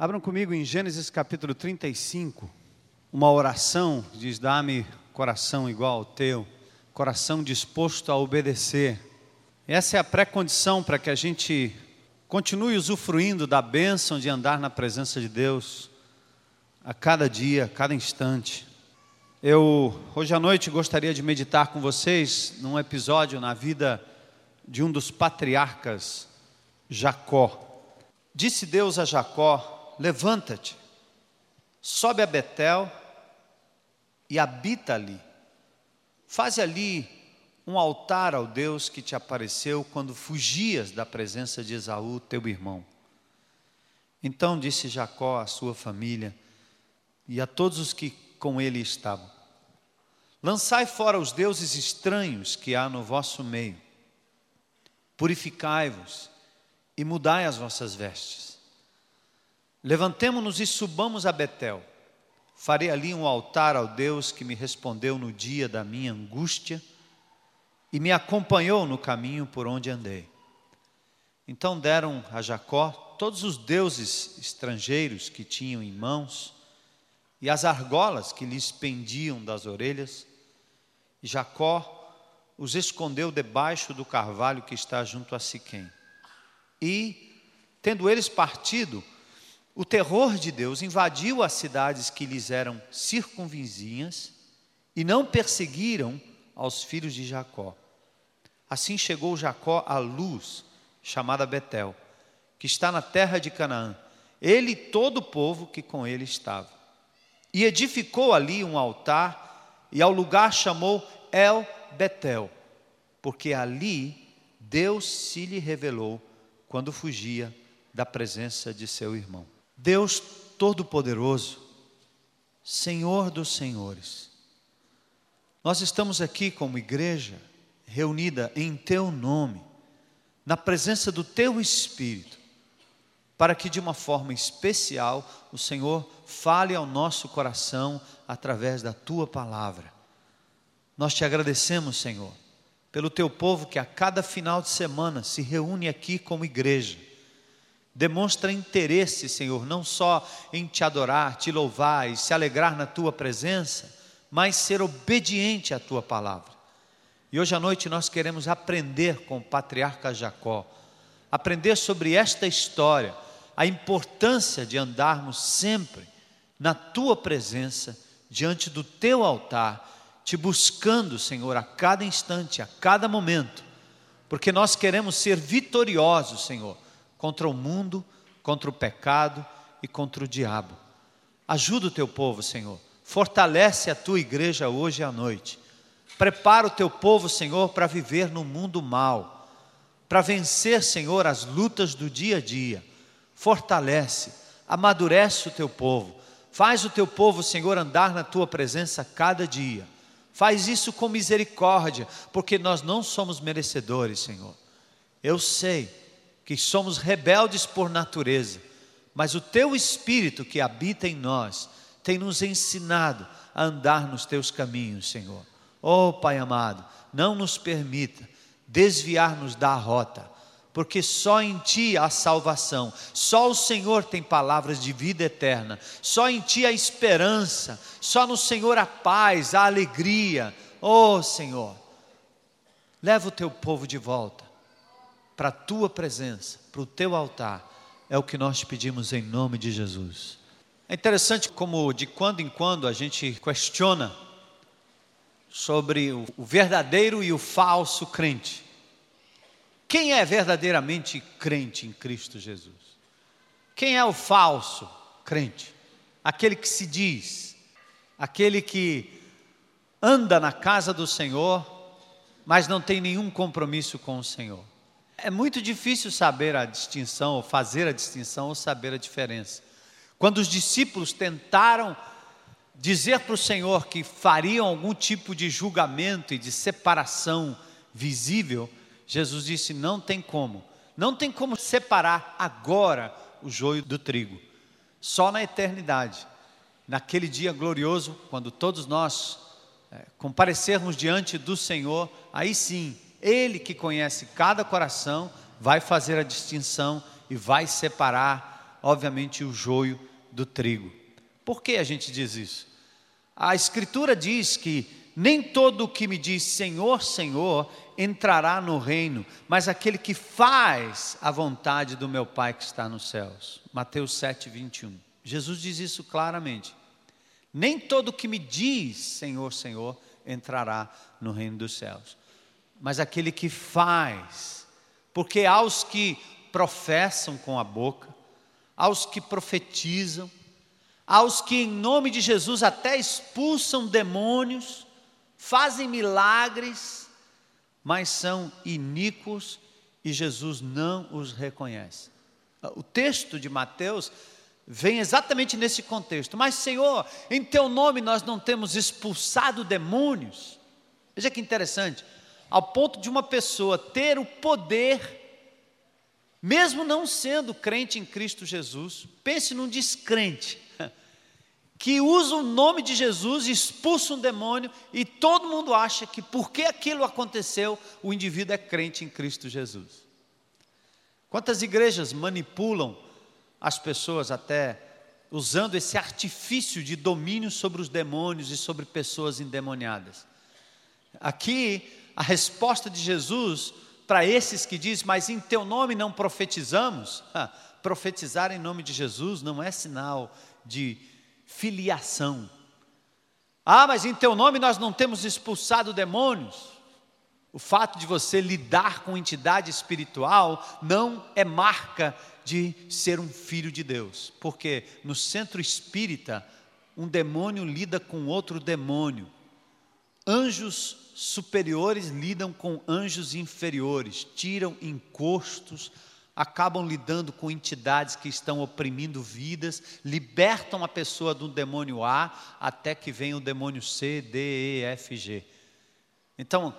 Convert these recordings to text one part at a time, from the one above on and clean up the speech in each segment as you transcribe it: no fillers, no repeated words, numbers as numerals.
Abram comigo em Gênesis capítulo 35, uma oração, diz: dá-me coração igual ao teu, coração disposto a obedecer. Essa é a pré-condição para que a gente continue usufruindo da bênção de andar na presença de Deus a cada dia, a cada instante. Hoje à noite gostaria de meditar com vocês num episódio na vida de um dos patriarcas, Jacó. Disse Deus a Jacó: levanta-te, sobe a Betel e habita ali. Faze ali um altar ao Deus que te apareceu quando fugias da presença de Esaú, teu irmão. Então disse Jacó à sua família e a todos os que com ele estavam: lançai fora os deuses estranhos que há no vosso meio, purificai-vos e mudai as vossas vestes. Levantemo-nos e subamos a Betel. Farei ali um altar ao Deus que me respondeu no dia da minha angústia e me acompanhou no caminho por onde andei. Então deram a Jacó todos os deuses estrangeiros que tinham em mãos e as argolas que lhes pendiam das orelhas. E Jacó os escondeu debaixo do carvalho que está junto a Siquém. E, tendo eles partido, o terror de Deus invadiu as cidades que lhes eram circunvizinhas e não perseguiram aos filhos de Jacó. Assim chegou Jacó à Luz, chamada Betel, que está na terra de Canaã, ele e todo o povo que com ele estava. E edificou ali um altar e ao lugar chamou El Betel, porque ali Deus se lhe revelou quando fugia da presença de seu irmão. Deus Todo-Poderoso, Senhor dos Senhores, nós estamos aqui como igreja, reunida em Teu nome, na presença do Teu Espírito, para que de uma forma especial o Senhor fale ao nosso coração através da Tua palavra. Nós Te agradecemos, Senhor, pelo Teu povo que a cada final de semana se reúne aqui como igreja. Demonstra interesse, Senhor, não só em Te adorar, Te louvar e se alegrar na Tua presença, mas ser obediente à Tua palavra. E hoje à noite nós queremos aprender com o patriarca Jacó, aprender sobre esta história, a importância de andarmos sempre na Tua presença, diante do Teu altar, Te buscando, Senhor, a cada instante, a cada momento, porque nós queremos ser vitoriosos, Senhor, contra o mundo, contra o pecado e contra o diabo. Ajuda o Teu povo, Senhor. Fortalece a Tua igreja hoje à noite. Prepara o Teu povo, Senhor, para viver no mundo mal, para vencer, Senhor, as lutas do dia a dia. Fortalece, amadurece o Teu povo. Faz o Teu povo, Senhor, andar na Tua presença cada dia. Faz isso com misericórdia, porque nós não somos merecedores, Senhor. Eu sei que somos rebeldes por natureza, mas o Teu Espírito que habita em nós tem nos ensinado a andar nos Teus caminhos, Senhor. Oh Pai amado, não nos permita desviar-nos da rota, porque só em Ti há salvação, só o Senhor tem palavras de vida eterna, só em Ti há esperança, só no Senhor há paz, há alegria. Oh Senhor, leva o Teu povo de volta para a Tua presença, para o Teu altar, é o que nós te pedimos em nome de Jesus. É interessante como de quando em quando a gente questiona sobre o verdadeiro e o falso crente. Quem é verdadeiramente crente em Cristo Jesus? Quem é o falso crente? Aquele que se diz, aquele que anda na casa do Senhor, mas não tem nenhum compromisso com o Senhor. É muito difícil saber a distinção, ou fazer a distinção, ou saber a diferença. Quando os discípulos tentaram dizer para o Senhor que fariam algum tipo de julgamento e de separação visível, Jesus disse: não tem como separar agora o joio do trigo, só na eternidade, naquele dia glorioso, quando todos nós comparecermos diante do Senhor, aí sim, Ele que conhece cada coração, vai fazer a distinção e vai separar obviamente, o joio do trigo. Por que a gente diz isso? A Escritura diz que nem todo o que me diz Senhor, Senhor, entrará no reino, mas aquele que faz a vontade do meu Pai que está nos céus. Mateus 7:21. Jesus diz isso claramente. Nem todo o que me diz Senhor, Senhor, entrará no reino dos céus, mas aquele que faz. Porque aos que professam com a boca, aos que profetizam, aos que em nome de Jesus até expulsam demônios, fazem milagres, mas são iníquos e Jesus não os reconhece. O texto de Mateus vem exatamente nesse contexto. Mas Senhor, em teu nome nós não temos expulsado demônios. Veja que interessante, ao ponto de uma pessoa ter o poder, mesmo não sendo crente em Cristo Jesus, pense num descrente, que usa o nome de Jesus, expulsa um demônio, e todo mundo acha que porque aquilo aconteceu, o indivíduo é crente em Cristo Jesus. Quantas igrejas manipulam as pessoas até usando esse artifício de domínio sobre os demônios e sobre pessoas endemoniadas. Aqui, a resposta de Jesus para esses que dizem, mas em teu nome não profetizamos. Profetizar em nome de Jesus não é sinal de filiação. Mas em teu nome nós não temos expulsado demônios. O fato de você lidar com entidade espiritual não é marca de ser um filho de Deus, porque no centro espírita, um demônio lida com outro demônio, anjos superiores lidam com anjos inferiores, tiram encostos, acabam lidando com entidades que estão oprimindo vidas, libertam a pessoa do demônio A, até que venha o demônio C, D, E, F, G. Então,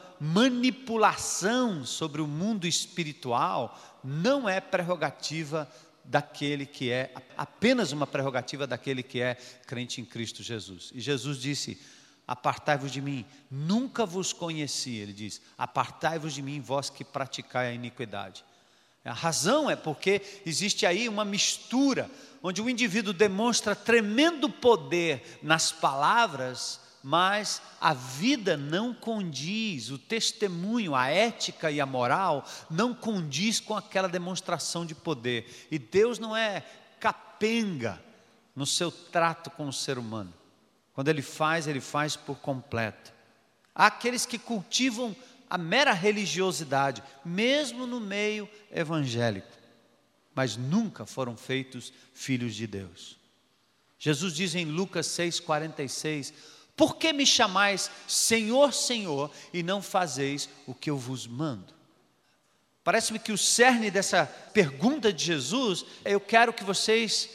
manipulação sobre o mundo espiritual não é prerrogativa daquele que é, apenas uma prerrogativa daquele que é crente em Cristo Jesus. E Jesus disse, apartai-vos de mim, nunca vos conheci, ele diz, apartai-vos de mim, vós que praticai a iniquidade. A razão é porque existe aí uma mistura, onde o indivíduo demonstra tremendo poder nas palavras, mas a vida não condiz, o testemunho, a ética e a moral não condiz com aquela demonstração de poder. E Deus não é capenga no seu trato com o ser humano. Quando Ele faz por completo. Há aqueles que cultivam a mera religiosidade, mesmo no meio evangélico, mas nunca foram feitos filhos de Deus. Jesus diz em Lucas 6,46, por que me chamais Senhor, Senhor, e não fazeis o que eu vos mando? Parece-me que o cerne dessa pergunta de Jesus é, eu quero que vocês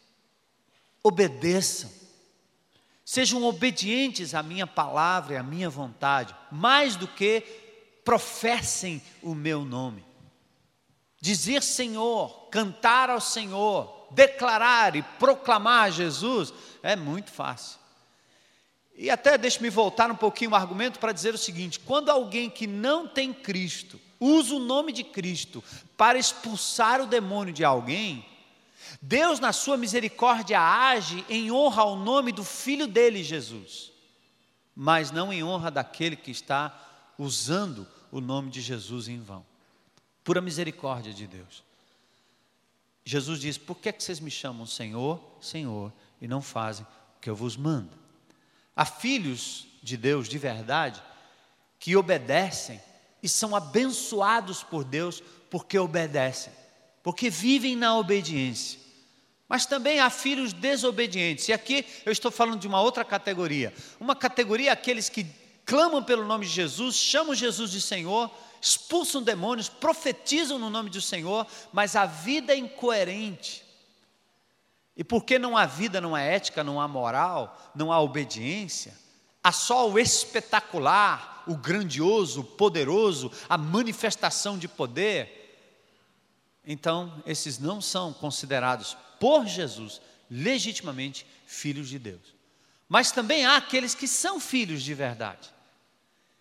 obedeçam, sejam obedientes à minha palavra e à minha vontade, mais do que professem o meu nome. Dizer Senhor, cantar ao Senhor, declarar e proclamar Jesus é muito fácil. E até deixe-me voltar um pouquinho o argumento para dizer o seguinte, quando alguém que não tem Cristo, usa o nome de Cristo para expulsar o demônio de alguém, Deus na sua misericórdia age em honra ao nome do Filho dele, Jesus, mas não em honra daquele que está usando o nome de Jesus em vão. Pura misericórdia de Deus. Jesus diz, por que vocês me chamam Senhor, Senhor, e não fazem o que eu vos mando? Há filhos de Deus de verdade que obedecem e são abençoados por Deus porque obedecem, porque vivem na obediência. Mas também há filhos desobedientes, e aqui eu estou falando de uma outra categoria. Uma categoria, aqueles que clamam pelo nome de Jesus, chamam Jesus de Senhor, expulsam demônios, profetizam no nome do Senhor, mas a vida é incoerente. E porque não há vida, não há ética, não há moral, não há obediência, há só o espetacular, o grandioso, o poderoso, a manifestação de poder, então esses não são considerados por Jesus legitimamente filhos de Deus. Mas também há aqueles que são filhos de verdade,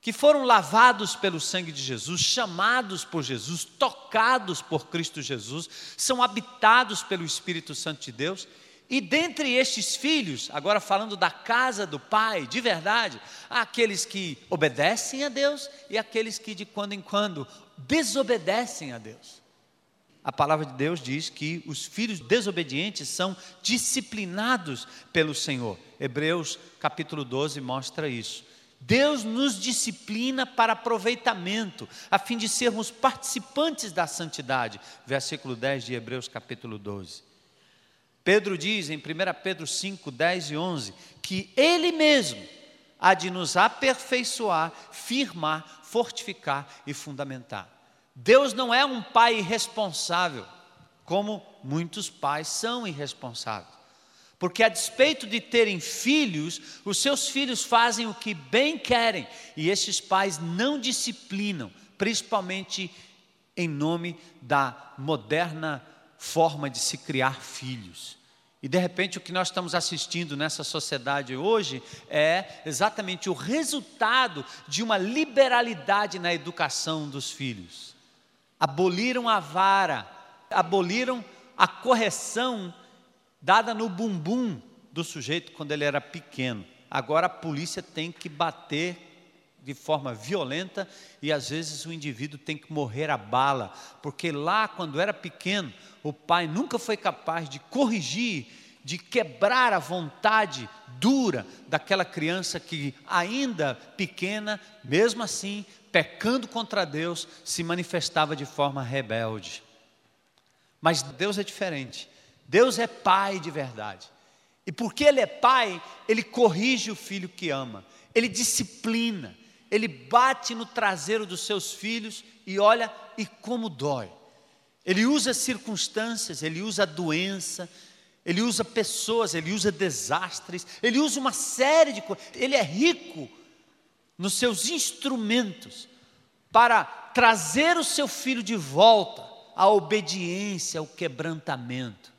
que foram lavados pelo sangue de Jesus, chamados por Jesus, tocados por Cristo Jesus, são habitados pelo Espírito Santo de Deus. E dentre estes filhos, agora falando da casa do Pai, de verdade, há aqueles que obedecem a Deus e aqueles que de quando em quando desobedecem a Deus. A palavra de Deus diz que os filhos desobedientes são disciplinados pelo Senhor. Hebreus capítulo 12 mostra isso. Deus nos disciplina para aproveitamento, a fim de sermos participantes da santidade. Versículo 10 de Hebreus capítulo 12. Pedro diz em 1 Pedro 5, 10 e 11, que Ele mesmo há de nos aperfeiçoar, firmar, fortificar e fundamentar. Deus não é um pai irresponsável, como muitos pais são irresponsáveis. Porque a despeito de terem filhos, os seus filhos fazem o que bem querem, e esses pais não disciplinam, principalmente em nome da moderna forma de se criar filhos. E de repente o que nós estamos assistindo nessa sociedade hoje é exatamente o resultado de uma liberalidade na educação dos filhos. Aboliram a vara, aboliram a correção dada no bumbum do sujeito quando ele era pequeno. Agora a polícia tem que bater de forma violenta e às vezes o indivíduo tem que morrer a bala, porque lá quando era pequeno, o pai nunca foi capaz de corrigir, de quebrar a vontade dura daquela criança que ainda pequena, mesmo assim, pecando contra Deus, se manifestava de forma rebelde. Mas Deus é diferente, Deus é pai de verdade, e porque Ele é pai, Ele corrige o filho que ama, Ele disciplina, Ele bate no traseiro dos seus filhos e olha, e como dói. Ele usa circunstâncias, Ele usa doença, Ele usa pessoas, Ele usa desastres, Ele usa uma série de coisas. Ele é rico nos seus instrumentos para trazer o seu filho de volta à obediência, ao quebrantamento.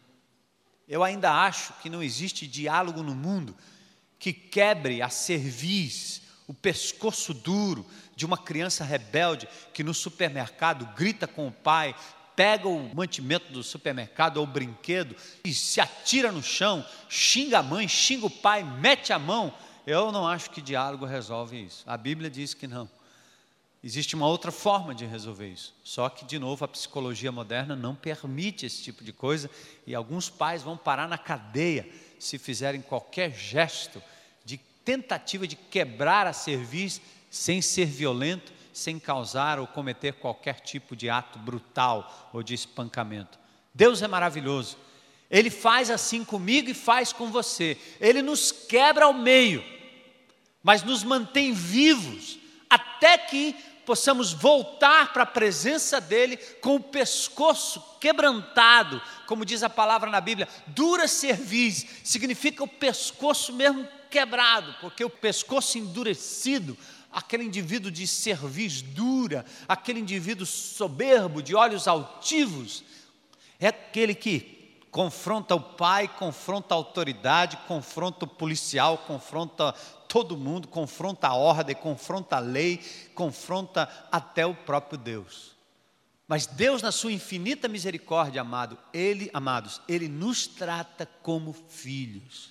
Eu ainda acho que não existe diálogo no mundo que quebre a cerviz, o pescoço duro de uma criança rebelde que no supermercado grita com o pai, pega o mantimento do supermercado ou o brinquedo e se atira no chão, xinga a mãe, xinga o pai, mete a mão. Eu não acho que diálogo resolve isso. A Bíblia diz que não. Existe uma outra forma de resolver isso. Só que, de novo, a psicologia moderna não permite esse tipo de coisa e alguns pais vão parar na cadeia se fizerem qualquer gesto de tentativa de quebrar a cerviz sem ser violento, sem causar ou cometer qualquer tipo de ato brutal ou de espancamento. Deus é maravilhoso. Ele faz assim comigo e faz com você. Ele nos quebra ao meio, mas nos mantém vivos até que possamos voltar para a presença dEle com o pescoço quebrantado, como diz a palavra na Bíblia, dura cerviz, significa o pescoço mesmo quebrado, porque o pescoço endurecido, aquele indivíduo de cerviz dura, aquele indivíduo soberbo, de olhos altivos, é aquele que confronta o pai, confronta a autoridade, confronta o policial, confronta todo mundo, confronta a ordem, confronta a lei, confronta até o próprio Deus. Mas Deus, na sua infinita misericórdia, amados, Ele nos trata como filhos.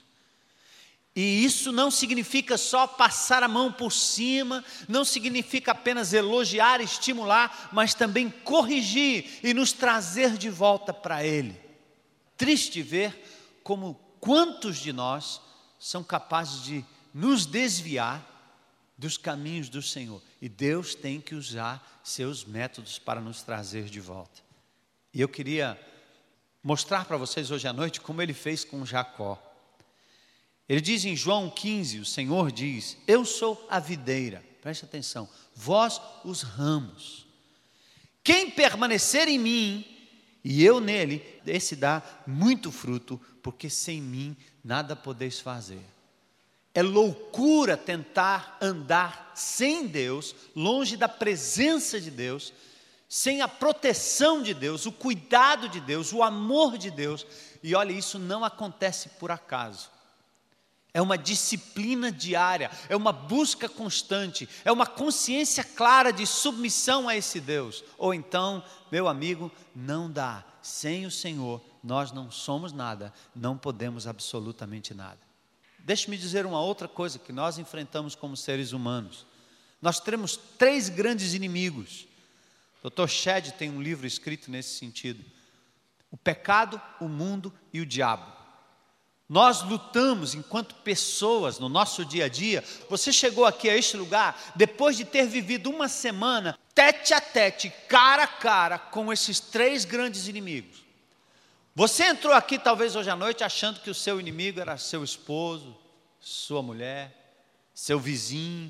E isso não significa só passar a mão por cima, não significa apenas elogiar, estimular, mas também corrigir e nos trazer de volta para Ele. Triste ver como quantos de nós são capazes de nos desviar dos caminhos do Senhor. E Deus tem que usar seus métodos para nos trazer de volta. E eu queria mostrar para vocês hoje à noite como Ele fez com Jacó. Ele diz em João 15, o Senhor diz, eu sou a videira, preste atenção, vós os ramos. Quem permanecer em mim e eu nele, esse dá muito fruto, porque sem mim nada podeis fazer. É loucura tentar andar sem Deus, longe da presença de Deus, sem a proteção de Deus, o cuidado de Deus, o amor de Deus. E olha, isso não acontece por acaso. é uma disciplina diária, é uma busca constante, é uma consciência clara de submissão a esse Deus. Ou então, meu amigo, não dá. Sem o Senhor, nós não somos nada, não podemos absolutamente nada. Deixe-me dizer uma outra coisa que nós enfrentamos como seres humanos. Nós temos 3 grandes inimigos. Dr. Shedd tem um livro escrito nesse sentido: o pecado, o mundo e o diabo. Nós lutamos enquanto pessoas no nosso dia a dia. Você chegou aqui a este lugar depois de ter vivido uma semana tete a tete, cara a cara com esses 3 grandes inimigos. Você entrou aqui talvez hoje à noite achando que o seu inimigo era seu esposo, sua mulher, seu vizinho,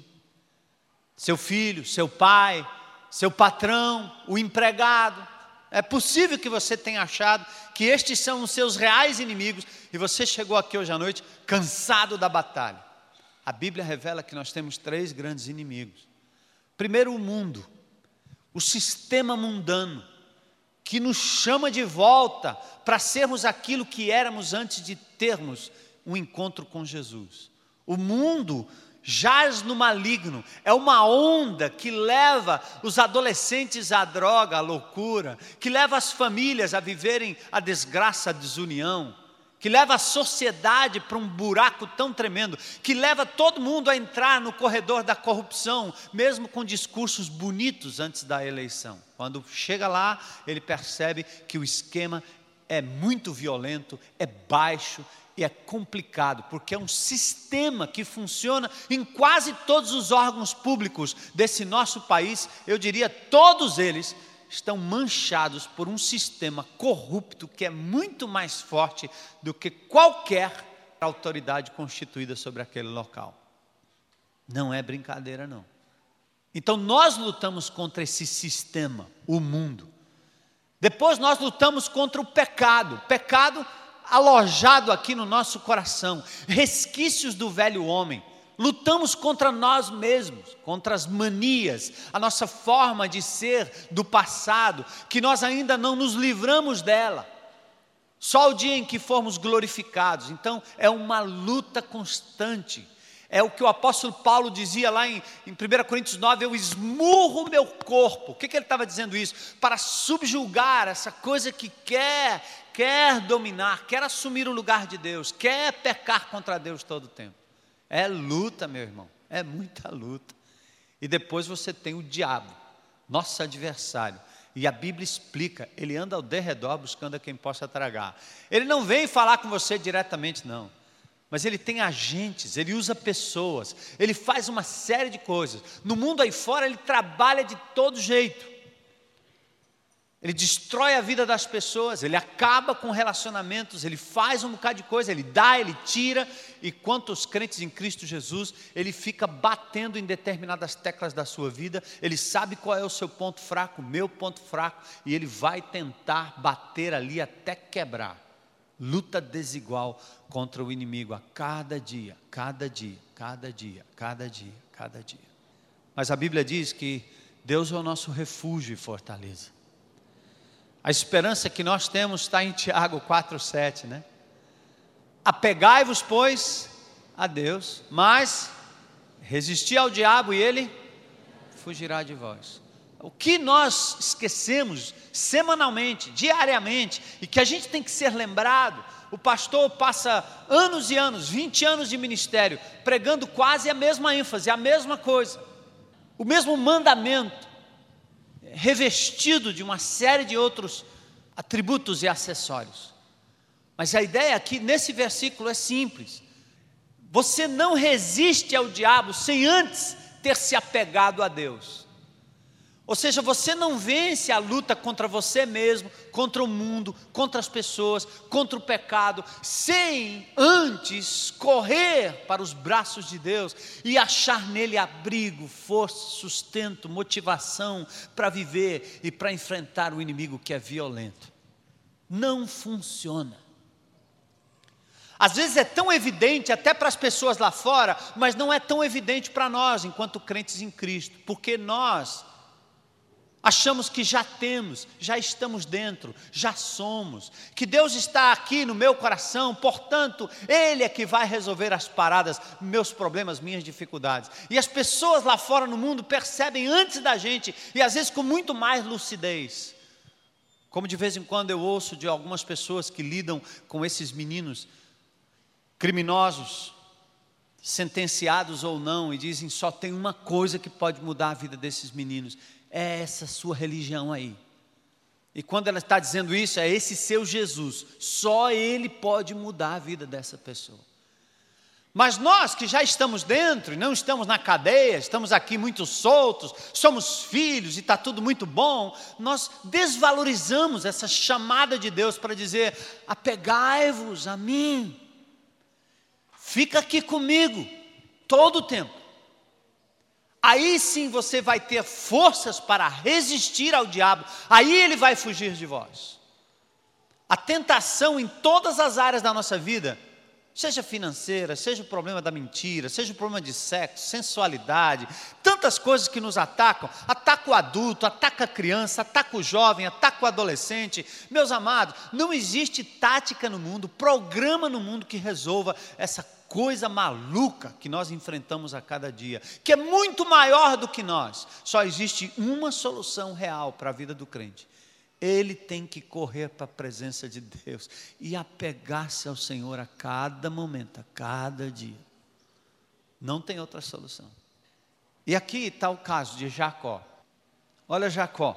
seu filho, seu pai, seu patrão, o empregado. É possível que você tenha achado que estes são os seus reais inimigos e você chegou aqui hoje à noite cansado da batalha. A Bíblia revela que nós temos 3 grandes inimigos. Primeiro, o mundo, o sistema mundano, que nos chama de volta para sermos aquilo que éramos antes de termos um encontro com Jesus. O mundo jaz no maligno, é uma onda que leva os adolescentes à droga, à loucura, que leva as famílias a viverem a desgraça, a desunião, que leva a sociedade para um buraco tão tremendo, que leva todo mundo a entrar no corredor da corrupção, mesmo com discursos bonitos antes da eleição. Quando chega lá, ele percebe que o esquema é muito violento, é baixo e é complicado, porque é um sistema que funciona em quase todos os órgãos públicos desse nosso país. Eu diria, todos eles estão manchados por um sistema corrupto que é muito mais forte do que qualquer autoridade constituída sobre aquele local. Não é brincadeira, não. Então nós lutamos contra esse sistema, o mundo. Depois nós lutamos contra o pecado alojado aqui no nosso coração, resquícios do velho homem. Lutamos contra nós mesmos, contra as manias, a nossa forma de ser do passado, que nós ainda não nos livramos dela. Só o dia em que formos glorificados. Então é uma luta constante. É o que o apóstolo Paulo dizia lá em 1 Coríntios 9, eu esmurro o meu corpo. O que ele estava dizendo isso? Para subjugar essa coisa que quer dominar, quer assumir o lugar de Deus, quer pecar contra Deus todo o tempo. É luta, meu irmão, é muita luta. E depois você tem o diabo, nosso adversário. E a Bíblia explica, ele anda ao derredor buscando a quem possa tragar. Ele não vem falar com você diretamente, não. Mas ele tem agentes, ele usa pessoas, ele faz uma série de coisas. No mundo aí fora ele trabalha de todo jeito. Ele destrói a vida das pessoas, ele acaba com relacionamentos, ele faz um bocado de coisa, ele dá, ele tira. E quanto aos crentes em Cristo Jesus, ele fica batendo em determinadas teclas da sua vida. Ele sabe qual é o seu ponto fraco, o meu ponto fraco, e ele vai tentar bater ali até quebrar. Luta desigual contra o inimigo a cada dia, cada dia, cada dia, cada dia, cada dia. Mas a Bíblia diz que Deus é o nosso refúgio e fortaleza. A esperança que nós temos está em Tiago 4,7, né? Apegai-vos, pois, a Deus, mas resisti ao diabo e ele fugirá de vós. O que nós esquecemos semanalmente, diariamente, e que a gente tem que ser lembrado, o pastor passa anos e anos, 20 anos de ministério, pregando quase a mesma ênfase, a mesma coisa, o mesmo mandamento, revestido de uma série de outros atributos e acessórios. Mas a ideia aqui, nesse versículo, é simples. Você não resiste ao diabo sem antes ter se apegado a Deus. Ou seja, você não vence a luta contra você mesmo, contra o mundo, contra as pessoas, contra o pecado, sem antes correr para os braços de Deus e achar nele abrigo, força, sustento, motivação para viver e para enfrentar o inimigo que é violento. Não funciona. Às vezes é tão evidente até para as pessoas lá fora, mas não é tão evidente para nós enquanto crentes em Cristo, porque nós Achamos que já temos, já estamos dentro, já somos, que Deus está aqui no meu coração, portanto, Ele é que vai resolver as paradas, meus problemas, minhas dificuldades. E as pessoas lá fora no mundo percebem antes da gente, e às vezes com muito mais lucidez. Como de vez em quando eu ouço de algumas pessoas que lidam com esses meninos criminosos, sentenciados ou não, e dizem: só tem uma coisa que pode mudar a vida desses meninos, é essa sua religião aí. E quando ela está dizendo isso, é esse seu Jesus, só Ele pode mudar a vida dessa pessoa. Mas nós que já estamos dentro, e não estamos na cadeia, estamos aqui muito soltos, somos filhos e está tudo muito bom, nós desvalorizamos essa chamada de Deus para dizer: apegai-vos a mim, fica aqui comigo, todo o tempo. Aí sim você vai ter forças para resistir ao diabo, aí ele vai fugir de vós. A tentação em todas as áreas da nossa vida, seja financeira, seja o problema da mentira, seja o problema de sexo, sensualidade, tantas coisas que nos atacam, ataca o adulto, ataca a criança, ataca o jovem, ataca o adolescente. Meus amados, não existe tática no mundo, programa no mundo que resolva essa coisa maluca que nós enfrentamos a cada dia, que é muito maior do que nós. Só existe uma solução real para a vida do crente: ele tem que correr para a presença de Deus e apegar-se ao Senhor a cada momento, a cada dia. Não tem outra solução. E aqui está o caso de Jacó. Olha Jacó.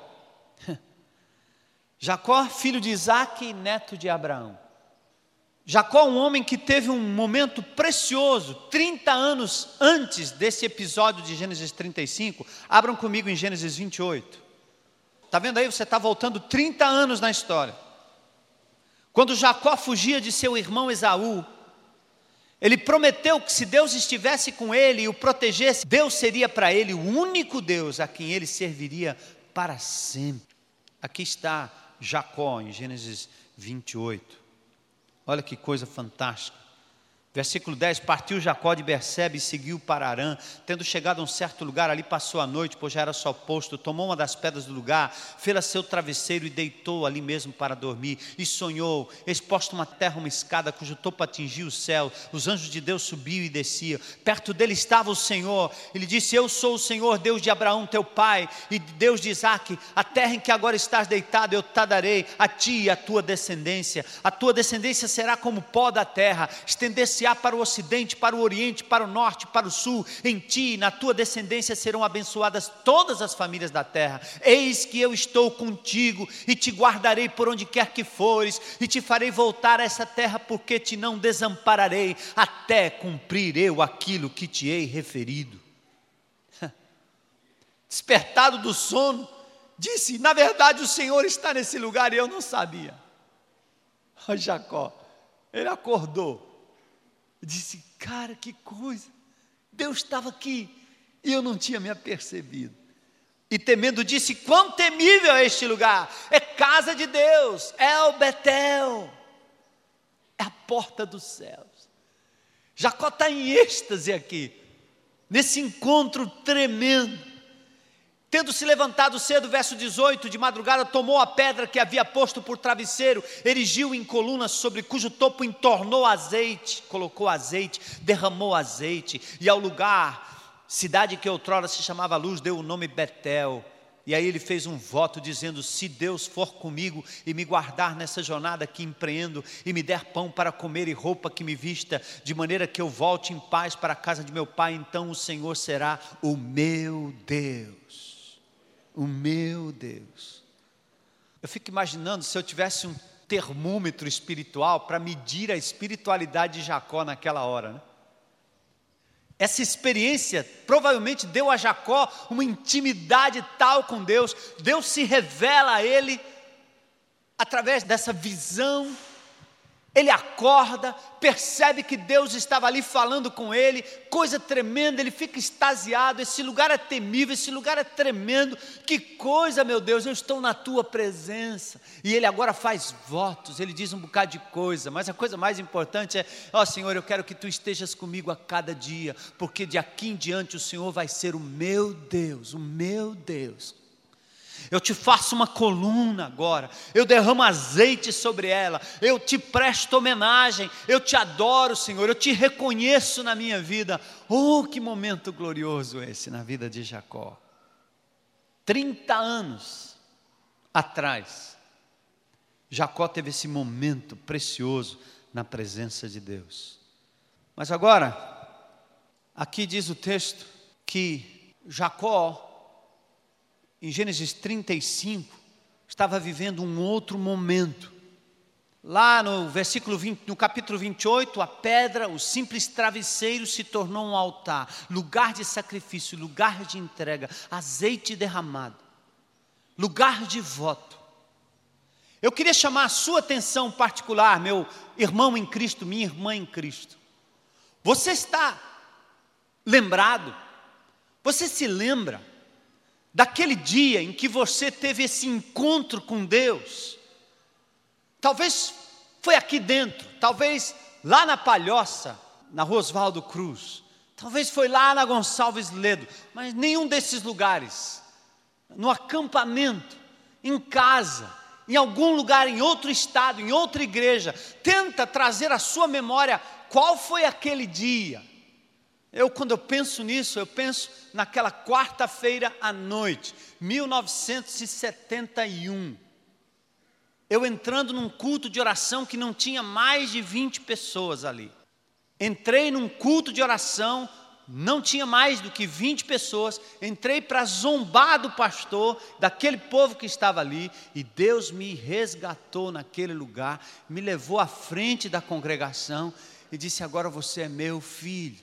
Jacó, filho de Isaque e neto de Abraão. Jacó, um homem que teve um momento precioso, 30 anos antes desse episódio de Gênesis 35. Abram comigo em Gênesis 28. Está vendo aí? Você está voltando 30 anos na história. Quando Jacó fugia de seu irmão Esaú, ele prometeu que se Deus estivesse com ele e o protegesse, Deus seria para ele o único Deus a quem ele serviria para sempre. Aqui está Jacó em Gênesis 28. Olha que coisa fantástica. Versículo 10, partiu Jacó de Berseba e seguiu para Harã. Tendo chegado a um certo lugar, ali passou a noite, pois já era sol posto. Tomou uma das pedras do lugar, fê-la seu travesseiro e deitou ali mesmo para dormir. E sonhou, exposto uma terra, uma escada, cujo topo atingia o céu. Os anjos de Deus subiam e desciam. Perto dele estava o Senhor. Ele disse: eu sou o Senhor, Deus de Abraão, teu pai, e Deus de Isaque. A terra em que agora estás deitado, eu te darei a ti e a tua descendência. A tua descendência será como o pó da terra. Estender-se para o ocidente, para o oriente, para o norte, para o sul. Em ti e na tua descendência serão abençoadas todas as famílias da terra. Eis que eu estou contigo e te guardarei por onde quer que fores, e te farei voltar a essa terra, porque te não desampararei, até cumprir eu aquilo que te hei referido. Despertado do sono, disse: na verdade o Senhor está nesse lugar e eu não sabia. Jacó, ele acordou, disse: cara, que coisa, Deus estava aqui e eu não tinha me apercebido. E temendo disse: quão temível é este lugar, é casa de Deus, é o Betel, é a porta dos céus. Jacó está em êxtase aqui, nesse encontro tremendo. Tendo se levantado cedo, verso 18, de madrugada, tomou a pedra que havia posto por travesseiro, erigiu em colunas, sobre cujo topo entornou azeite, colocou azeite, derramou azeite, e ao lugar, cidade que outrora se chamava Luz, deu o nome Betel. E aí ele fez um voto dizendo: se Deus for comigo e me guardar nessa jornada que empreendo, e me der pão para comer e roupa que me vista, de maneira que eu volte em paz para a casa de meu pai, então o Senhor será o meu Deus. O meu Deus. Eu fico imaginando se eu tivesse um termômetro espiritual para medir a espiritualidade de Jacó naquela hora, né? Essa experiência provavelmente deu a Jacó uma intimidade tal com Deus. Deus se revela a ele através dessa visão. Ele acorda, percebe que Deus estava ali falando com ele, coisa tremenda, ele fica extasiado. Esse lugar é temível, esse lugar é tremendo, que coisa, meu Deus, eu estou na tua presença. E ele agora faz votos, ele diz um bocado de coisa, mas a coisa mais importante é: ó Senhor, eu quero que tu estejas comigo a cada dia, porque de aqui em diante o Senhor vai ser o meu Deus, o meu Deus. Eu te faço uma coluna agora, eu derramo azeite sobre ela, eu te presto homenagem, eu te adoro, Senhor, eu te reconheço na minha vida. Oh, que momento glorioso esse na vida de Jacó. 30 anos atrás, Jacó teve esse momento precioso na presença de Deus. Mas agora, aqui diz o texto que Jacó, em Gênesis 35, estava vivendo um outro momento. Lá no versículo 20, no capítulo 28, a pedra, o simples travesseiro se tornou um altar, lugar de sacrifício, lugar de entrega, azeite derramado, lugar de voto. Eu queria chamar a sua atenção particular, meu irmão em Cristo, minha irmã em Cristo. Você está lembrado? Você se lembra daquele dia em que você teve esse encontro com Deus? Talvez foi aqui dentro, talvez lá na Palhoça, na Rua Oswaldo Cruz, talvez foi lá na Gonçalves Ledo, mas nenhum desses lugares, no acampamento, em casa, em algum lugar, em outro estado, em outra igreja. Tenta trazer à sua memória qual foi aquele dia. Quando eu penso nisso, eu penso naquela quarta-feira à noite, 1971. Eu entrando num culto de oração que não tinha mais de 20 pessoas ali. Entrei num culto de oração, não tinha mais do que 20 pessoas. Entrei para zombar do pastor, daquele povo que estava ali. E Deus me resgatou naquele lugar, me levou à frente da congregação e disse: agora você é meu filho.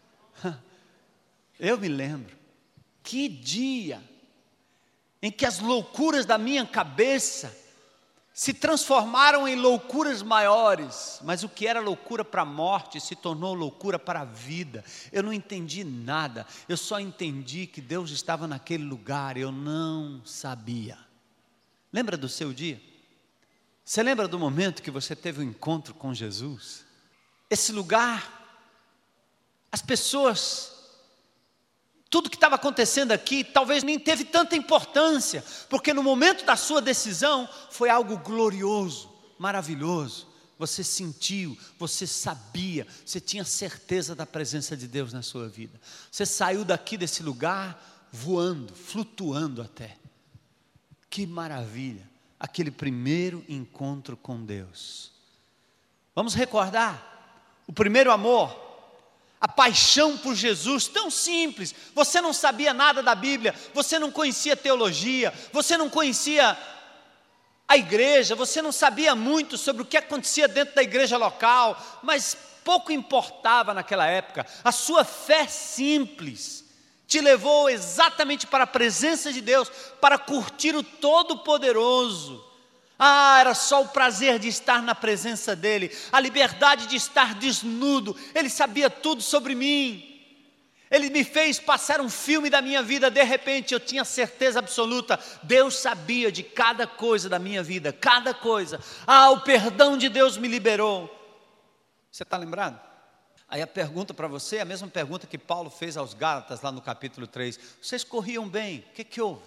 Eu me lembro, que dia em que as loucuras da minha cabeça se transformaram em loucuras maiores, mas o que era loucura para a morte se tornou loucura para a vida. Eu não entendi nada, eu só entendi que Deus estava naquele lugar, eu não sabia. Lembra do seu dia? Você lembra do momento que você teve um encontro com Jesus? Esse lugar, as pessoas, tudo que estava acontecendo aqui talvez nem teve tanta importância, porque no momento da sua decisão foi algo glorioso, maravilhoso. Você sentiu, você sabia, você tinha certeza da presença de Deus na sua vida. Você saiu daqui desse lugar voando, flutuando até. Que maravilha, aquele primeiro encontro com Deus. Vamos recordar o primeiro amor, a paixão por Jesus, tão simples. Você não sabia nada da Bíblia, você não conhecia teologia, você não conhecia a igreja, você não sabia muito sobre o que acontecia dentro da igreja local, mas pouco importava naquela época. A sua fé simples te levou exatamente para a presença de Deus, para curtir o Todo-Poderoso. Era só o prazer de estar na presença dEle, a liberdade de estar desnudo. Ele sabia tudo sobre mim, Ele me fez passar um filme da minha vida. De repente eu tinha certeza absoluta, Deus sabia de cada coisa da minha vida, cada coisa. O perdão de Deus me liberou. Você está lembrado? Aí a pergunta para você é a mesma pergunta que Paulo fez aos Gálatas lá no capítulo 3. Vocês corriam bem, o que houve?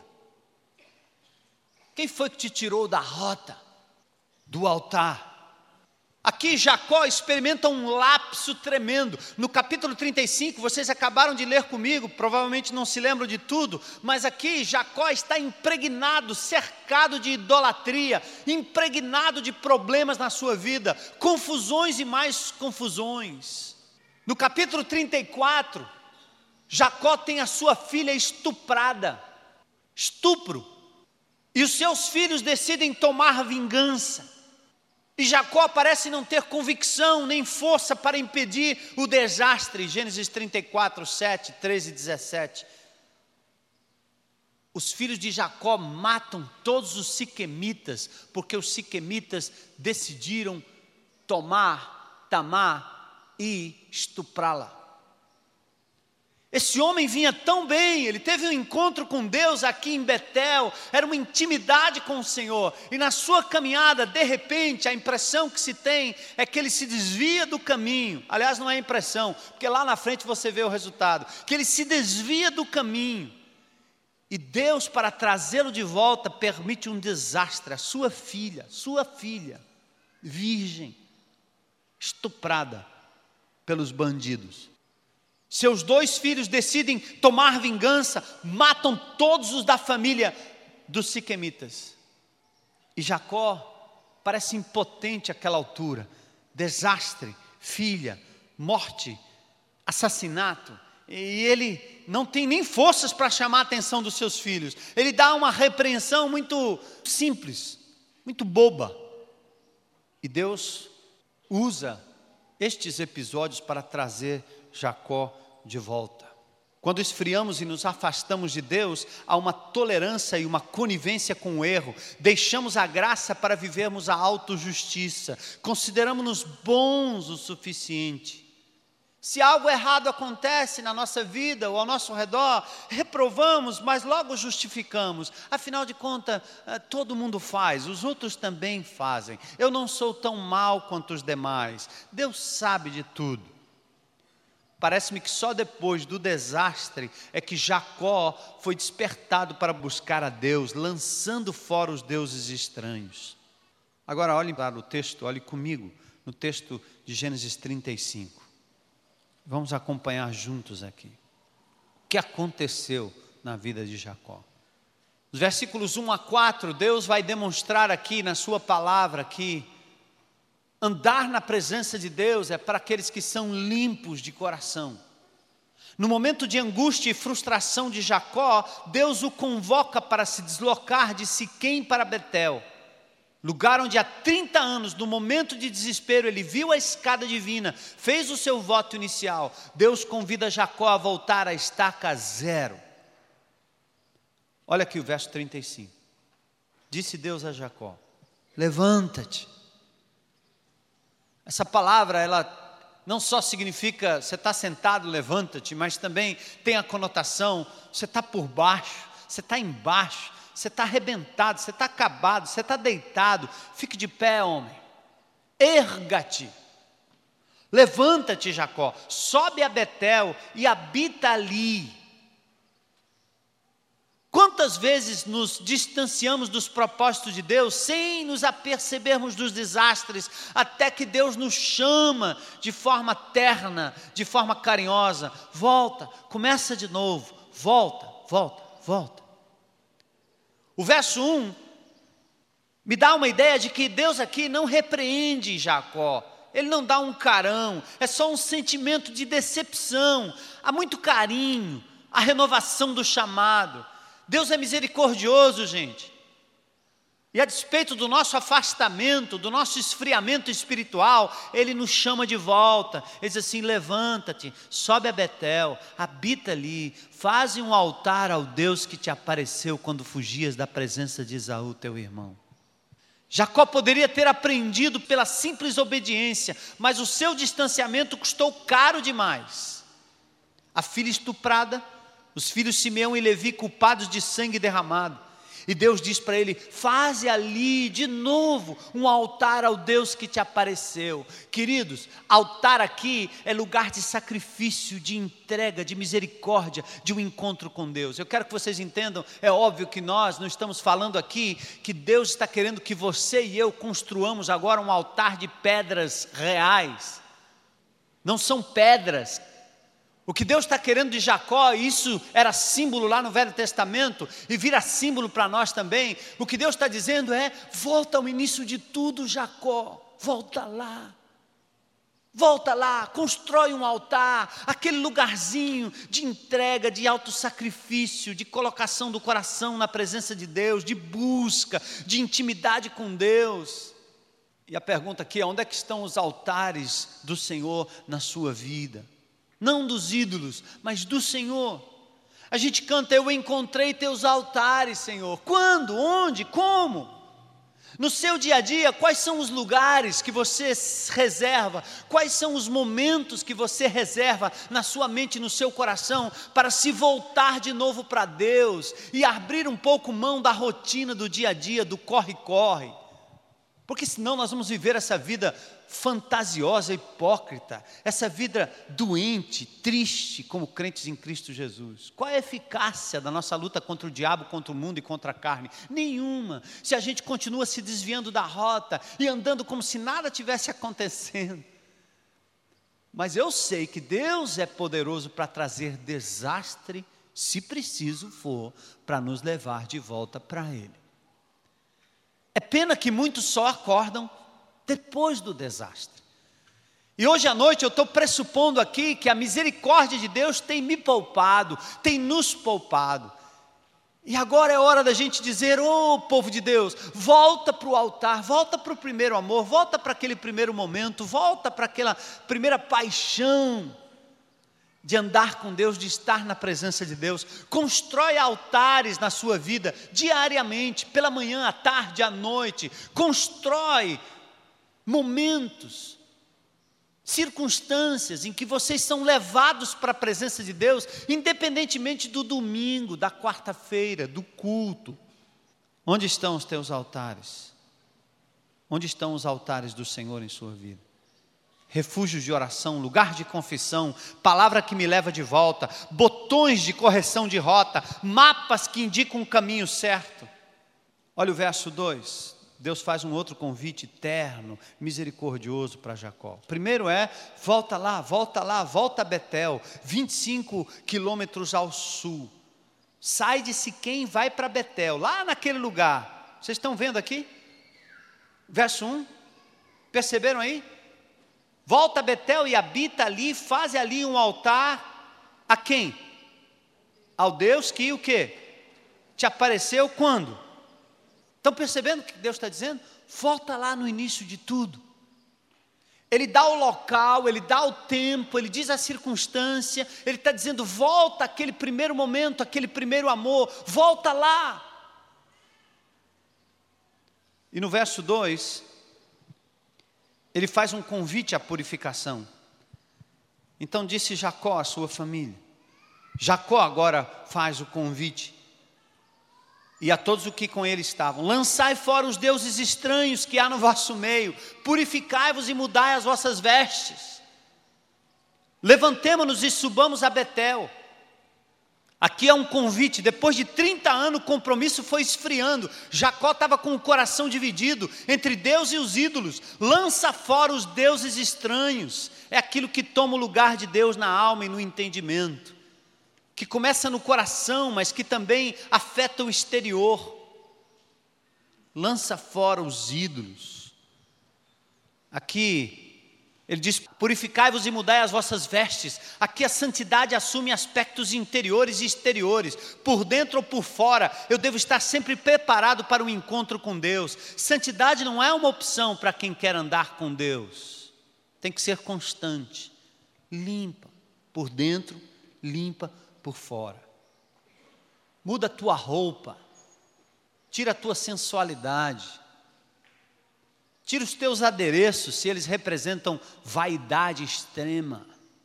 Quem foi que te tirou da rota, do altar? Aqui Jacó experimenta um lapso tremendo. No capítulo 35, vocês acabaram de ler comigo, provavelmente não se lembram de tudo, mas aqui Jacó está impregnado, cercado de idolatria, impregnado de problemas na sua vida, confusões e mais confusões. No capítulo 34, Jacó tem a sua filha estuprada, estupro. E os seus filhos decidem tomar vingança. E Jacó parece não ter convicção nem força para impedir o desastre. Gênesis 34, 7, 13 e 17. Os filhos de Jacó matam todos os siquemitas, porque os siquemitas decidiram tomar Tamar e estuprá-la. Esse homem vinha tão bem, ele teve um encontro com Deus aqui em Betel, era uma intimidade com o Senhor, e na sua caminhada, de repente, a impressão que se tem é que ele se desvia do caminho. Aliás, não é impressão, porque lá na frente você vê o resultado, que ele se desvia do caminho, E Deus, para trazê-lo de volta, permite um desastre. A sua filha, virgem, estuprada pelos bandidos. Seus 2 filhos decidem tomar vingança, matam todos os da família dos siquemitas. E Jacó parece impotente àquela altura. Desastre, filha, morte, assassinato. E ele não tem nem forças para chamar a atenção dos seus filhos. Ele dá uma repreensão muito simples, muito boba. E Deus usa estes episódios para trazer Jacó de volta. Quando esfriamos e nos afastamos de Deus, há uma tolerância e uma conivência com o erro. Deixamos a graça para vivermos a autojustiça. Consideramos-nos bons o suficiente. Se algo errado acontece na nossa vida ou ao nosso redor, reprovamos, mas logo justificamos. Afinal de contas, todo mundo faz, os outros também fazem. Eu não sou tão mal quanto os demais. Deus sabe de tudo. Parece-me que só depois do desastre é que Jacó foi despertado para buscar a Deus, lançando fora os deuses estranhos. Agora olhe para o texto, olhe comigo, no texto de Gênesis 35. Vamos acompanhar juntos aqui. O que aconteceu na vida de Jacó? Nos versículos 1 a 4, Deus vai demonstrar aqui na sua palavra que andar na presença de Deus é para aqueles que são limpos de coração. No momento de angústia e frustração de Jacó, Deus o convoca para se deslocar de Siquém para Betel, lugar onde há 30 anos, no momento de desespero, ele viu a escada divina, fez o seu voto inicial. Deus convida Jacó a voltar à estaca zero. Olha aqui o verso 35. Disse Deus a Jacó: levanta-te. Essa palavra, ela não só significa você está sentado, levanta-te, mas também tem a conotação, você está por baixo, você está embaixo, você está arrebentado, você está acabado, você está deitado. Fique de pé, homem. Erga-te. Levanta-te, Jacó. Sobe a Betel e habita ali. Quantas vezes nos distanciamos dos propósitos de Deus sem nos apercebermos dos desastres, até que Deus nos chama de forma terna, de forma carinhosa. Volta, começa de novo, volta. O verso 1 me dá uma ideia de que Deus aqui não repreende Jacó. Ele não dá um carão, é só um sentimento de decepção. Há muito carinho, a renovação do chamado. Deus é misericordioso, gente. E a despeito do nosso afastamento, do nosso esfriamento espiritual, Ele nos chama de volta. Ele diz assim: levanta-te, sobe a Betel, habita ali, faze um altar ao Deus que te apareceu quando fugias da presença de Esaú, teu irmão. Jacó poderia ter aprendido pela simples obediência, mas o seu distanciamento custou caro demais. A filha estuprada, os filhos Simeão e Levi culpados de sangue derramado. E Deus diz para ele: faze ali de novo um altar ao Deus que te apareceu. Queridos, altar aqui é lugar de sacrifício, de entrega, de misericórdia, de um encontro com Deus. Eu quero que vocês entendam, é óbvio que nós não estamos falando aqui que Deus está querendo que você e eu construamos agora um altar de pedras reais. Não são pedras. O que Deus está querendo de Jacó, isso era símbolo lá no Velho Testamento, e vira símbolo para nós também. O que Deus está dizendo é: volta ao início de tudo, Jacó, volta lá, constrói um altar, aquele lugarzinho de entrega, de autossacrifício, de colocação do coração na presença de Deus, de busca, de intimidade com Deus. E a pergunta aqui é: onde é que estão os altares do Senhor na sua vida? Não dos ídolos, mas do Senhor. A gente canta: eu encontrei teus altares, Senhor. Quando? Onde? Como? No seu dia a dia, quais são os lugares que você reserva? Quais são os momentos que você reserva na sua mente e no seu coração para se voltar de novo para Deus e abrir um pouco mão da rotina do dia a dia, do corre-corre? Porque senão nós vamos viver essa vida fantasiosa, hipócrita, essa vida doente, triste, como crentes em Cristo Jesus. Qual é a eficácia da nossa luta contra o diabo, contra o mundo e contra a carne? Nenhuma. Se a gente continua se desviando da rota e andando como se nada tivesse acontecendo. Mas eu sei que Deus é poderoso para trazer desastre, se preciso for, para nos levar de volta para Ele. É pena que muitos só acordam depois do desastre. E hoje à noite eu estou pressupondo aqui que a misericórdia de Deus tem me poupado, tem nos poupado. E agora é hora da gente dizer: ô povo de Deus, volta para o altar, volta para o primeiro amor, volta para aquele primeiro momento, volta para aquela primeira paixão de andar com Deus, de estar na presença de Deus. Constrói altares na sua vida, diariamente, pela manhã, à tarde, à noite. Constrói momentos, circunstâncias em que vocês são levados para a presença de Deus, independentemente do domingo, da quarta-feira, do culto. Onde estão os teus altares? Onde estão os altares do Senhor em sua vida? Refúgios de oração, lugar de confissão, palavra que me leva de volta, botões de correção de rota, mapas que indicam o caminho certo. Olha o verso 2, Deus faz um outro convite terno, misericordioso para Jacó. Primeiro é: volta lá, volta a Betel, 25 quilômetros ao sul. Sai de Siquém e vai para Betel, lá naquele lugar. Vocês estão vendo aqui? Verso 1, perceberam aí? Volta a Betel e habita ali, faz ali um altar a quem? Ao Deus que o quê? Te apareceu quando? Estão percebendo o que Deus está dizendo? Volta lá no início de tudo. Ele dá o local, Ele dá o tempo, Ele diz a circunstância, Ele está dizendo: volta àquele primeiro momento, aquele primeiro amor, volta lá. E no verso 2, Ele faz um convite à purificação. Então disse Jacó à sua família. Jacó agora faz o convite. E a todos os que com ele estavam: lançai fora os deuses estranhos que há no vosso meio, purificai-vos e mudai as vossas vestes. Levantemo-nos e subamos a Betel. Aqui é um convite. Depois de 30 anos o compromisso foi esfriando. Jacó estava com o coração dividido entre Deus e os ídolos. Lança fora os deuses estranhos. É aquilo que toma o lugar de Deus na alma e no entendimento, que começa no coração, mas que também afeta o exterior. Lança fora os ídolos. Aqui ele diz: purificai-vos e mudai as vossas vestes. Aqui a santidade assume aspectos interiores e exteriores. Por dentro ou por fora, eu devo estar sempre preparado para o encontro com Deus. Santidade não é uma opção para quem quer andar com Deus. Tem que ser constante. Limpa por dentro, limpa por fora. Muda a tua roupa. Tira a tua sensualidade. Tira os teus adereços, se eles representam vaidade extrema.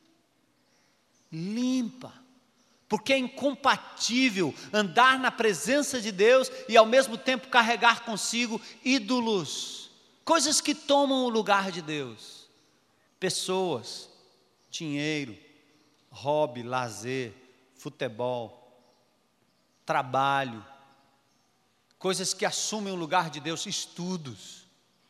Limpa, porque é incompatível andar na presença de Deus e ao mesmo tempo carregar consigo ídolos, coisas que tomam o lugar de Deus. Pessoas, dinheiro, hobby, lazer, futebol, trabalho, coisas que assumem o lugar de Deus, estudos,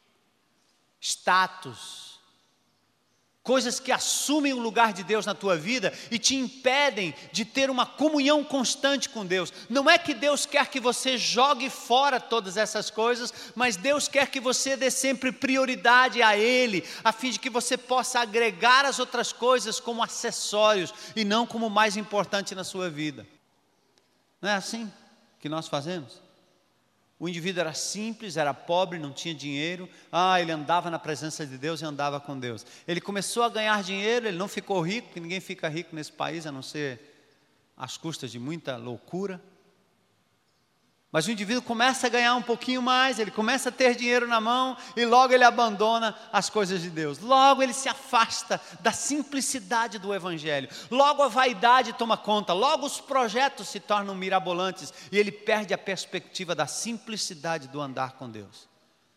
status, coisas que assumem o lugar de Deus na tua vida e te impedem de ter uma comunhão constante com Deus. Não é que Deus quer que você jogue fora todas essas coisas, mas Deus quer que você dê sempre prioridade a Ele, a fim de que você possa agregar as outras coisas como acessórios e não como o mais importante na sua vida. Não é assim que nós fazemos? O indivíduo era simples, era pobre, não tinha dinheiro. Ele andava na presença de Deus e andava com Deus. Ele começou a ganhar dinheiro, ele não ficou rico, porque ninguém fica rico nesse país, a não ser às custas de muita loucura. Mas o indivíduo começa a ganhar um pouquinho mais, ele começa a ter dinheiro na mão e logo ele abandona as coisas de Deus. Logo ele se afasta da simplicidade do Evangelho. Logo a vaidade toma conta, logo os projetos se tornam mirabolantes e ele perde a perspectiva da simplicidade do andar com Deus.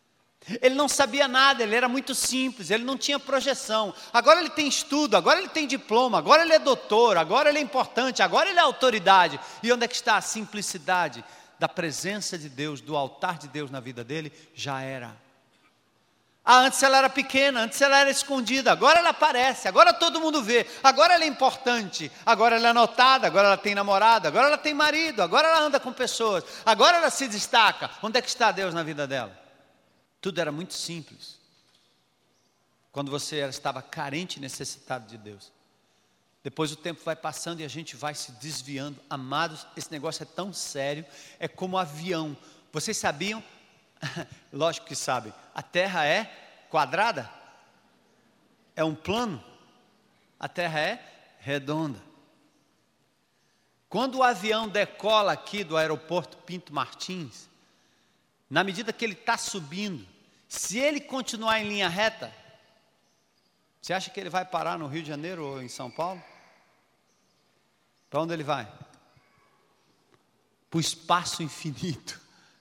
Ele não sabia nada, ele era muito simples, ele não tinha projeção. Agora ele tem estudo, agora ele tem diploma, agora ele é doutor, agora ele é importante, agora ele é autoridade. E onde é que está a simplicidade da presença de Deus, do altar de Deus na vida dele? Já era. Antes ela era pequena, antes ela era escondida, agora ela aparece, agora todo mundo vê, agora ela é importante, agora ela é notada, agora ela tem namorado, agora ela tem marido, agora ela anda com pessoas, agora ela se destaca. Onde é que está Deus na vida dela? Tudo era muito simples. Quando você estava carente e necessitado de Deus. Depois o tempo vai passando e a gente vai se desviando. Amados, esse negócio é tão sério, é como avião. Vocês sabiam? Lógico que sabem. A Terra é quadrada? É um plano? A Terra é redonda. Quando o avião decola aqui do aeroporto Pinto Martins, na medida que ele está subindo, se ele continuar em linha reta, você acha que ele vai parar no Rio de Janeiro ou em São Paulo? Para onde ele vai? Para o espaço infinito.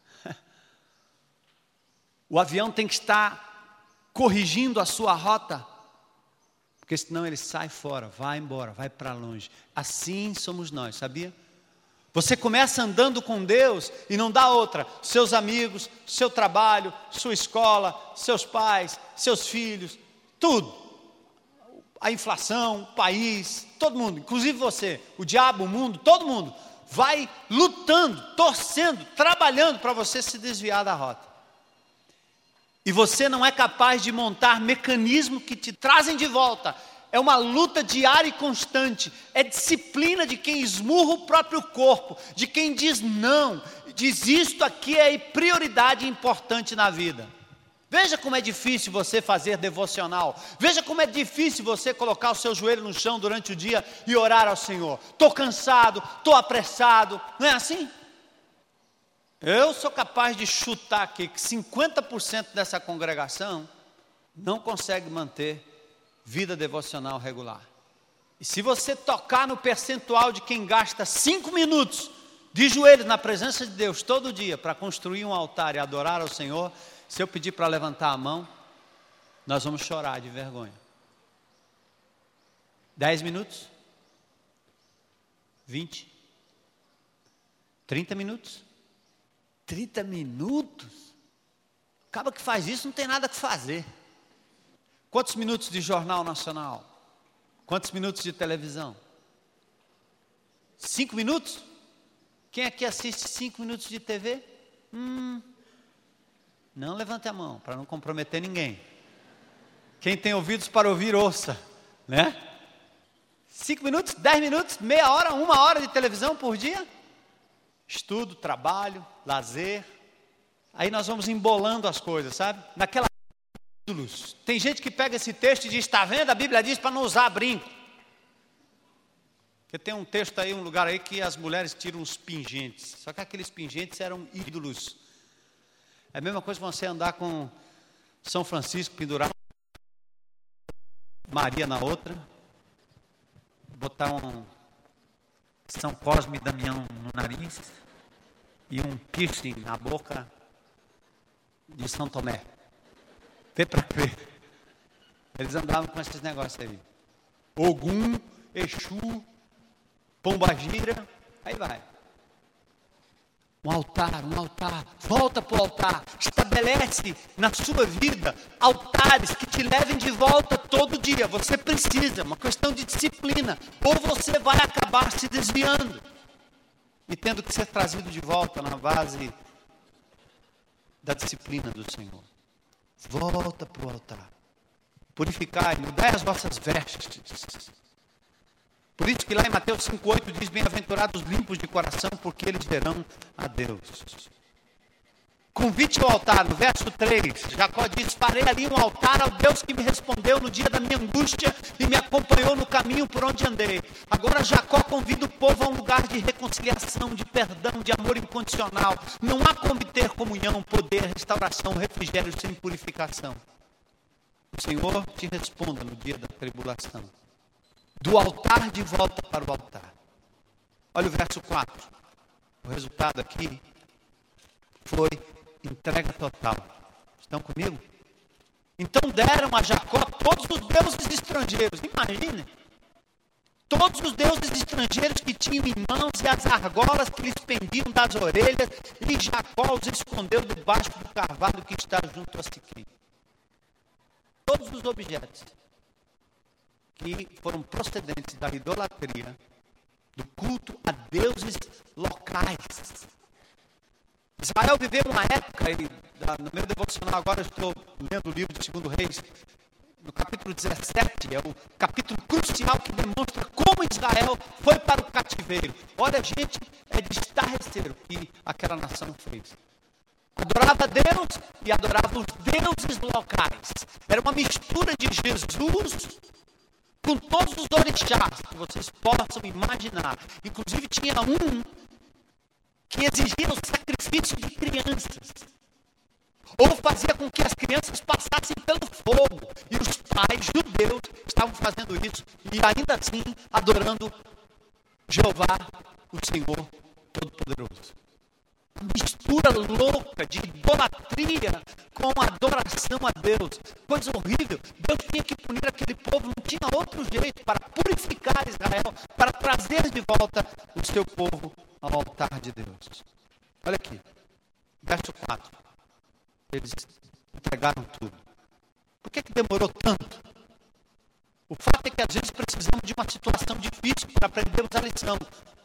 O avião tem que estar corrigindo a sua rota, porque senão ele sai fora, vai embora, vai para longe. Assim somos nós, sabia? Você começa andando com Deus e não dá outra. Seus amigos, seu trabalho, sua escola, seus pais, seus filhos, tudo. A inflação, o país, todo mundo, inclusive você, o diabo, o mundo, todo mundo vai lutando, torcendo, trabalhando para você se desviar da rota. E você não é capaz de montar mecanismos que te trazem de volta. É uma luta diária e constante, é disciplina de quem esmurra o próprio corpo, de quem diz não, diz isto aqui é prioridade importante na vida. Veja como é difícil você fazer devocional, veja como é difícil você colocar o seu joelho no chão durante o dia e orar ao Senhor. Estou cansado, estou apressado, não é assim? Eu sou capaz de chutar aqui que 50% dessa congregação não consegue manter vida devocional regular. E se você tocar no percentual de quem gasta 5 minutos de joelhos na presença de Deus todo dia para construir um altar e adorar ao Senhor, se eu pedir para levantar a mão, nós vamos chorar de vergonha. 10 minutos? 20? 30 minutos? 30 minutos? Acaba que faz isso, não tem nada que fazer. Quantos minutos de jornal nacional? Quantos minutos de televisão? 5 minutos? Quem aqui assiste 5 minutos de TV? Não levante a mão, para não comprometer ninguém. Quem tem ouvidos para ouvir, ouça, né? 5 minutos, 10 minutos, meia hora, 1 hora de televisão por dia? Estudo, trabalho, lazer. Aí nós vamos embolando as coisas, sabe? Naquela ídolos. Tem gente que pega esse texto e diz, está vendo? A Bíblia diz para não usar brinco. Porque tem um texto aí, um lugar aí que as mulheres tiram os pingentes. Só que aqueles pingentes eram ídolos. É a mesma coisa que você andar com São Francisco pendurado, Maria na outra, botar um São Cosme e Damião no nariz e um piercing na boca de São Tomé. Vê para ver. Eles andavam com esses negócios aí. Ogum, Exu, Pombagira, aí vai. Um altar, volta para o altar, estabelece na sua vida altares que te levem de volta todo dia. Você precisa, uma questão de disciplina, ou você vai acabar se desviando e tendo que ser trazido de volta na base da disciplina do Senhor. Volta para o altar, purificai, mudai as vossas vestes. Por isso que lá em Mateus 5,8 diz, bem-aventurados limpos de coração, porque eles verão a Deus. Convite ao altar, no verso 3, Jacó diz, farei ali um altar ao Deus que me respondeu no dia da minha angústia e me acompanhou no caminho por onde andei. Agora Jacó convida o povo a um lugar de reconciliação, de perdão, de amor incondicional. Não há como ter comunhão, poder, restauração, refrigério sem purificação. O Senhor te responda no dia da tribulação. Do altar de volta para o altar. Olha o verso 4. O resultado aqui foi entrega total. Estão comigo? Então deram a Jacó todos os deuses estrangeiros. Imagine. Todos os deuses estrangeiros que tinham em mãos e as argolas que lhes pendiam das orelhas. E Jacó os escondeu debaixo do carvalho que está junto a Siquém. Todos os objetos que foram procedentes da idolatria, do culto a deuses locais. Israel viveu uma época, e no meu devocional agora eu estou lendo o livro de 2 Reis, no capítulo 17, é o capítulo crucial que demonstra como Israel foi para o cativeiro. Olha, gente, é de estarrecer o que aquela nação fez. Adorava Deus e adorava os deuses locais. Era uma mistura de Jesus com todos os orixás que vocês possam imaginar. Inclusive tinha um que exigia o sacrifício de crianças. Ou fazia com que as crianças passassem pelo fogo. E os pais judeus estavam fazendo isso. E ainda assim adorando Jeová, o Senhor Todo-Poderoso. Mistura louca de idolatria com adoração a Deus. Coisa horrível. Deus tinha que punir aquele povo. Não tinha outro jeito para purificar Israel. Para trazer de volta o seu povo ao altar de Deus. Olha aqui. Verso 4. Eles entregaram tudo. Por que demorou tanto? O fato é que às vezes precisamos de uma situação difícil para aprendermos a lição.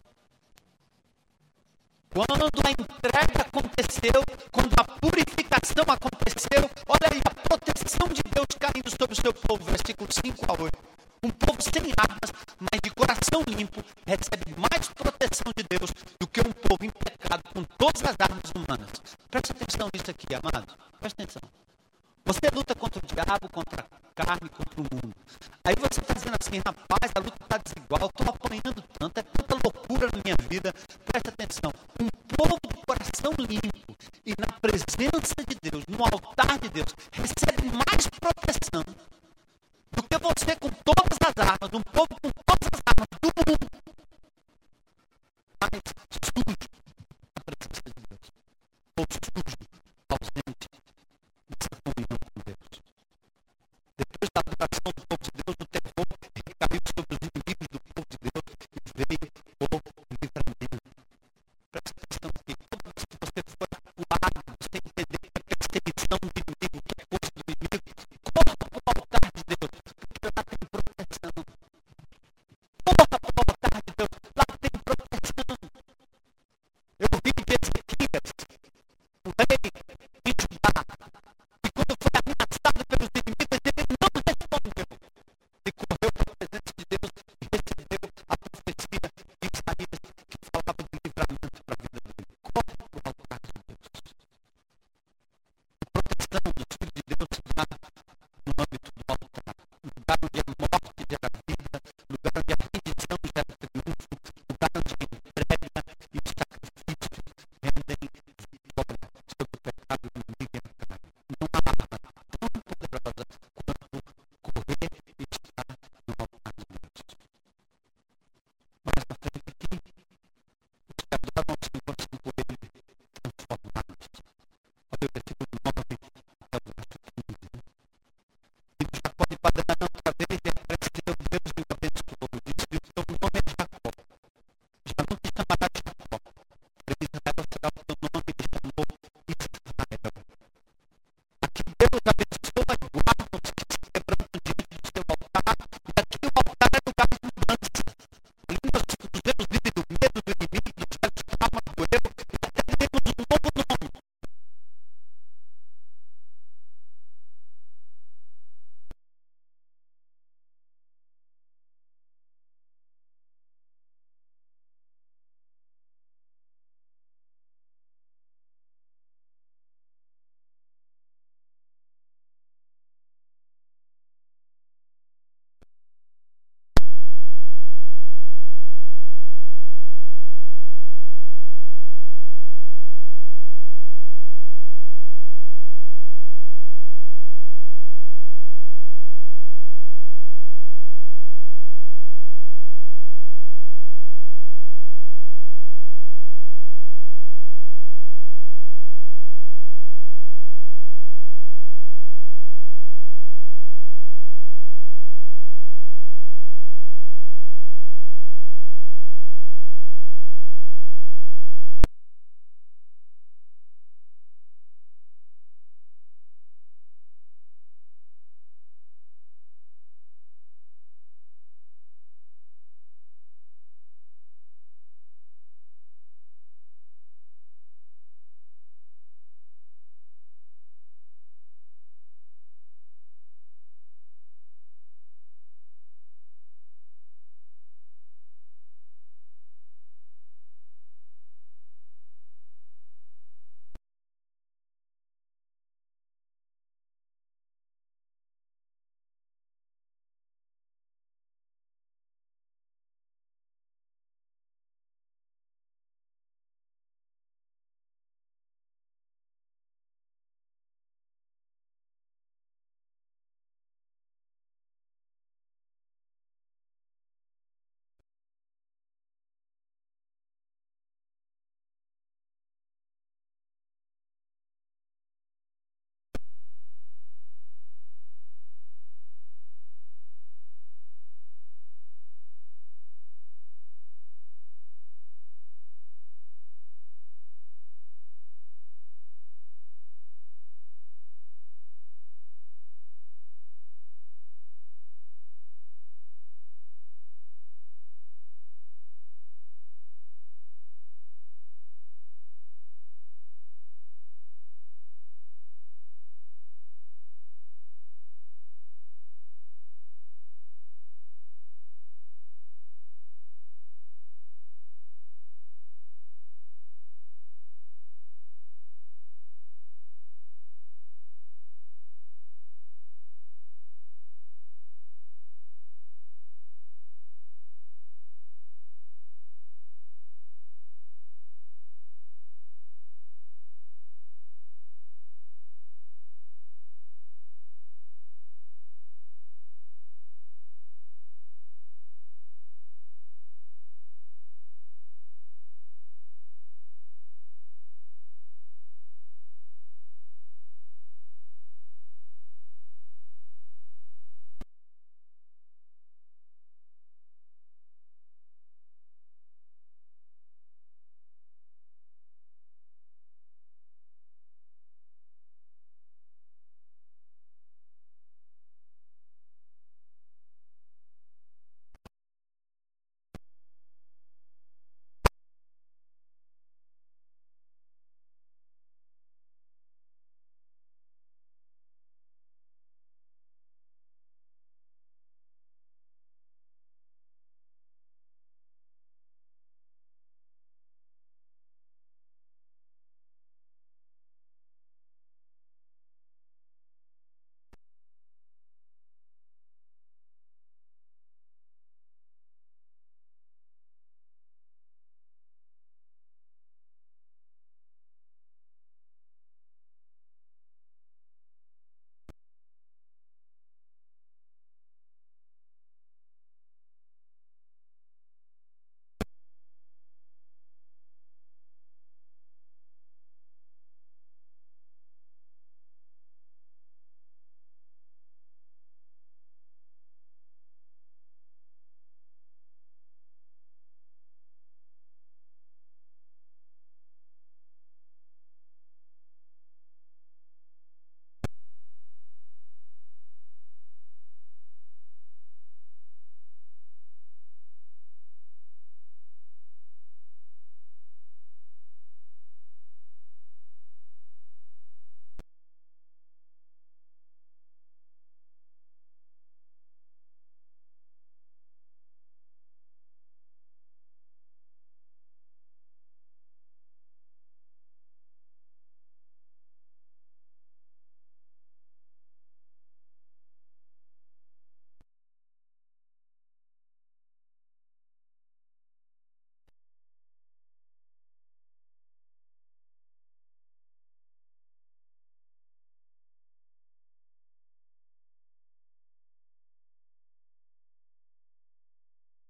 Quando a entrega aconteceu, quando a purificação aconteceu, olha aí, a proteção de Deus caindo sobre o seu povo, versículos 5 a 8. Um povo sem armas, mas de coração limpo, recebe mais proteção de Deus do que um povo em pecado com todas as armas humanas. Preste atenção nisso aqui, amado. Preste atenção. Você luta contra o diabo, contra a carne, contra o mundo. Aí você está dizendo assim, rapaz, a luta está desigual, estou apanhando tanto, é tanta loucura na minha vida. Preste atenção. Um povo de coração limpo e na presença de Deus, no altar de Deus, recebe mais proteção do que você com todas as armas, um povo com